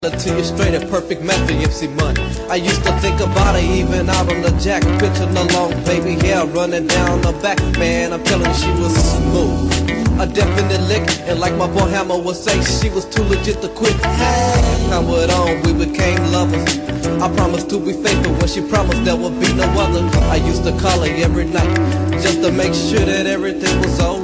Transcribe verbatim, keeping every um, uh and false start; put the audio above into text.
To you straight at perfect method, M C Money. I used to think about it even out on the jack, picturing the long baby hair running down the back. Man, I'm telling you, she was smooth, a definite lick, and like my boy Hammer would say, she was too legit to quit. Hey, time went on, we became lovers. I promised to be faithful when she promised there would be no other. I used to call her every night just to make sure that everything was alright.